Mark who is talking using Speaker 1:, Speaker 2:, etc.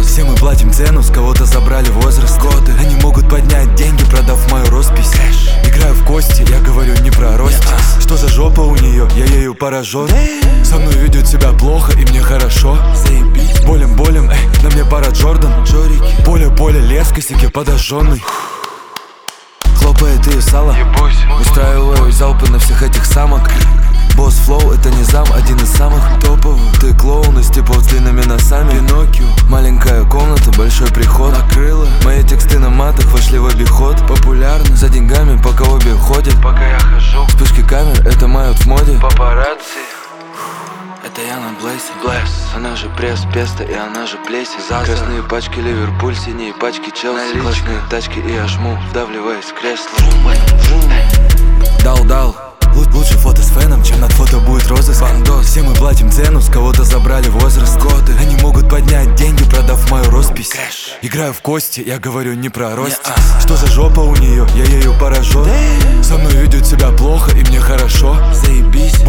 Speaker 1: бандос. Все мы платим цену, с кого-то забрали возраст, годы. Они могут поднять деньги, продав мою роспись. Играю в кости, я говорю не про ростик. Что за жопа у нее, я ею поражен. Со мной ведет себя плохо и мне хорошо. Болем, на мне пара Джордан. Поле, лес, косяки подожженный. Хлопает ее сало. Устраиваю залпы на всех этих самок. Босс флоу, это не зам, один из самых топовых. Ты клоун из типов с длинными носами. Пиноккио, маленькая комната, большой приход. Накрыло, мои тексты на матах вошли в обиход. Популярны, за деньгами пока обе ходят.
Speaker 2: Пока я хожу,
Speaker 1: Вспышки камер, это мают в моде.
Speaker 2: папарацци.
Speaker 1: Это я на Блейсе. Она же пресс, песто и она же плеси. Красные пачки Ливерпуль, синие пачки Челси. Классные тачки и я жму, вдавливаясь в кресло. Дал. Лучше фото с феном, чем над фото будет розыск. Бандос. Все мы платим цену, с кого-то забрали возраст, годы. Они могут поднять деньги, продав мою роспись. Играю в кости, я говорю не про ростик. Что за жопа у нее, я ею поражен. Со мной ведет себя плохо и мне хорошо. Заебись.